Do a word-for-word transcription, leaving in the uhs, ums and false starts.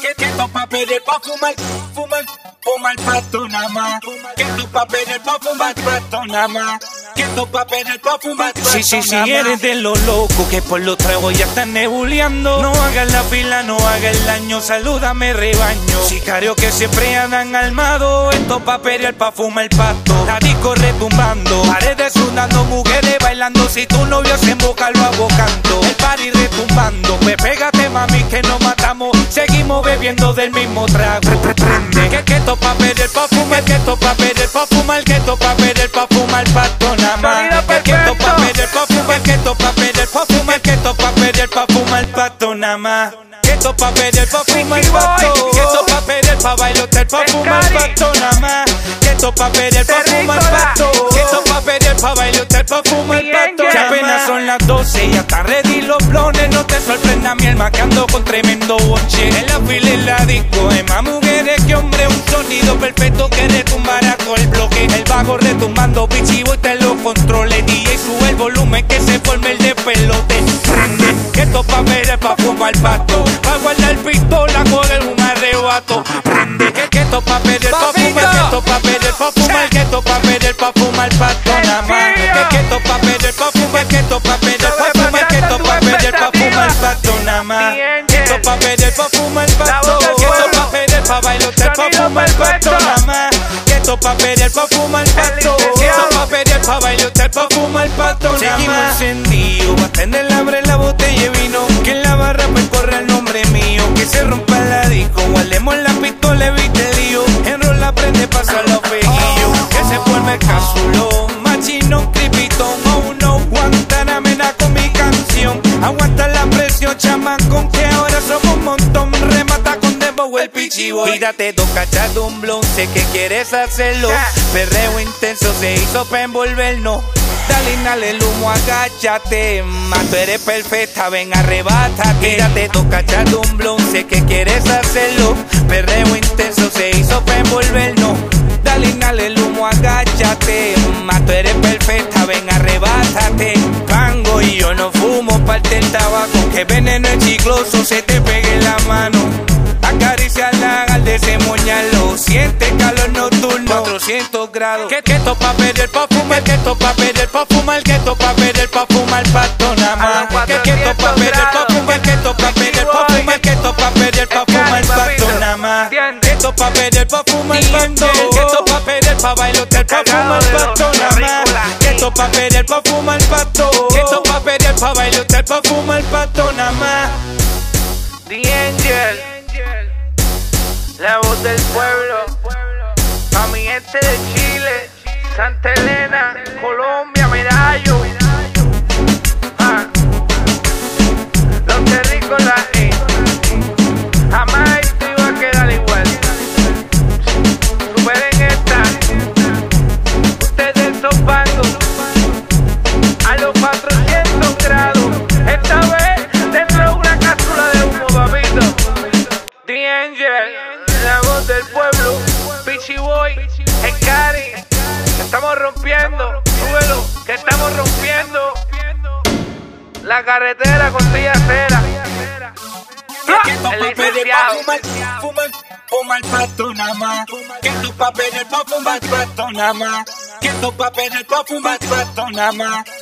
Que que esto pa' pedir pa' fumar, fumar, fumar pato nada más. Que esto pa' pedir pa' fumar pato nada más. Que esto pa' pedir pa' fumar pato nada más. Sí, sí, sí, eres de los locos que por los tragos ya están nebuleando. No hagas la fila, no hagas el daño, salúdame rebaño. Sicarios que siempre andan armados, esto pa' pedir pa' fumar el pato. La disco retumbando, paredes sudando, mujeres bailando. Si tu novio se emboca, lo abocando. El party retumbando, pues pégate mami que nos matamos. Seguimos bebiendo del mismo trago. Prende, que que esto pa' pedir pa' fumar, que esto pa' pedir pa' fumar, que esto pa' pedir pa' fumar pato nada más. Que que esto pa' pedir pa' fumar, que esto pa' pedir pa' fumar, que esto pa' pedir pa' fumar pato nada más. Que esto pa' pedir pa' fumar pato, que esto pa' pedir pa' bailotear pa' fumar pato nada más. Que esto pa' pedir pa' fumar pato, que esto pa' pedir pa' bailotear pa' fumar pato. Que apenas son las doce y ya están ready los blones. No te sorprenda mi alma que ando con tremendo bonche. En la fila y la disco hay más mujeres que hombres. Un sonido perfecto que retumbará todo el bloque. El bajo retumbando, pichivo y te lo controle. D J sube el volumen que se forme el de pelote. Prende, que esto pa' pedir pa' fumar pato. Pa' guardar pistola, coger un arrebato. Prende, que, que esto pa' pedir pa' fumar, que esto pa' pedir pa' fumar, que esto pa' pedir pa' fumar pato nada más. Que, que esto pa' pedir pa' fumar, que esto pa' pedir pa' fumar, que esto pa' pedir pa' fumar pato nada más. Que esto pa' pedir pa' fumar pato, que esto pa' pedir pa' bailotear pa' fumar pato nada más. Que esto pa' pedir pa' fumar pato, que esto pa' pedir pa' bailotear pa' fumar pato nada más. Seguimos encendidos, va a tener abre la botella de vino. Que en la barra pues corre el nombre mío. Que se rompa la disco, guardemos la pistola, evite lío. Enrola, prende, pasa los fejillos. Que se forme el casulón, machinón, cripitón. Oh no, Guantanamera con mi canción. Aguanta la presión, chamacón, que ahora somos un montón. Remata con Dembow el pichivo. Pídate dos cachas de un blon, sé que quieres hacerlo. Perreo intenso se hizo pa' envolvernos. Dale, inhala el humo, agáchate. Ma, tú eres perfecta, ven, arrebátate. Tírate dos cachas de un blon, sé que quieres hacerlo. Perreo intenso se hizo pa' envolvernos. Dale, inhala el humo, agáchate. Ma, tú eres perfecta, ven, arrebátate. Pango y yo no fumo parte el tabaco. Que veneno es chicloso, se te pegue en la mano. Acariciarla al desemoñarlo. Siente calor nocturno, cuatrocientos grados. Que, que esto pa' pedir pa' fumar, que esto pa' pedir pa' fumar, que esto pa' pedir pa' fumar pato nada más. Que, que esto pa' pedir pa' fumar, que esto pa' pedir pa' fumar, que esto pa' pedir pa' fumar pato nada más. Que esto pa' pedir pa' fumar pato, que esto pa' pedir pa' bailotear pa' fumar pato nada más. Que esto pa' pedir pa' fumar pato, que esto pa' pedir pa' bailotear pa' fumar pato nada más. The Angel, la voz del pueblo, pa' mi gente de Chile, Santa Elena, Colombia, Medallo, ah. Los terrícolas, eh. Jamás esto iba a quedar igual. Superen esta, ustedes son bangos, a los cuatrocientos grados, esta vez dentro de una cápsula de humo, papito. The Angel, la voz del pueblo, Pichi Boy, el Cari, que estamos rompiendo, súbelo, que estamos rompiendo la carretera con Villa Acera. Que esto pa' pedir pa' fumar, fumar, fumar pato nada más. Que esto pa' pedir pa' fumar pato nada más. Que esto pa' pedir pa' fumar pato nada más.